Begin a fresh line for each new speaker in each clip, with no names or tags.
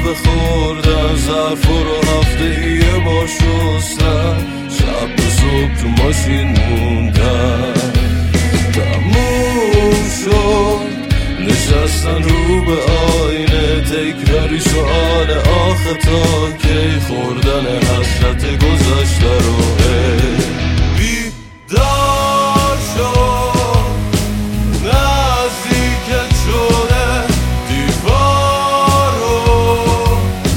قهوه خوردن، ظرف رو هفته یه بار شستن، شب تا صبح تو ماشین موندن. تموم شد نشستن رو به آینه، تکراری سؤال آخه تا کی خوردن حسرت گذشته رو. بیدار شد نزدیکت شده دیوار رو،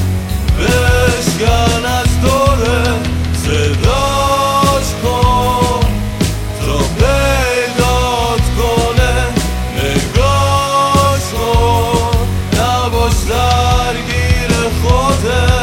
بشکن از دوره صداش کن تا پیدات کنه، نگاش کن نباش درگیر خوده.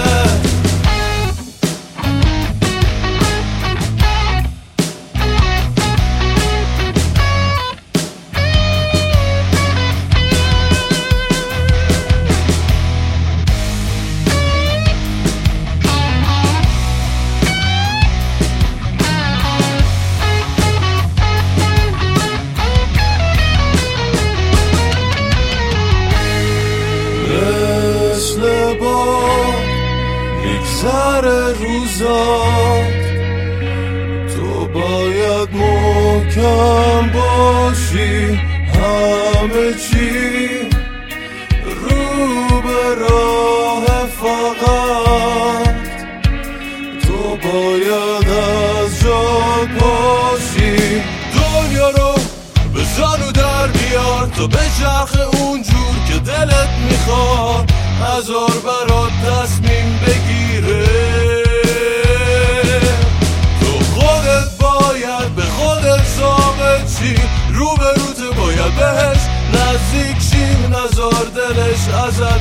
مثل باد میگذره روزات، تو باید محکم باشی، همه چی رو به راه، فقط تو باید از جا پاشی. دنیا رو بزن و در بیار تا به چرخ اونجور که دلت میخواد، هزار برات تصمیم بگیره. تو خودت باید به خودت ثابت شی، رو به روت باید بهش نزدیک شی، نزار دلش ازت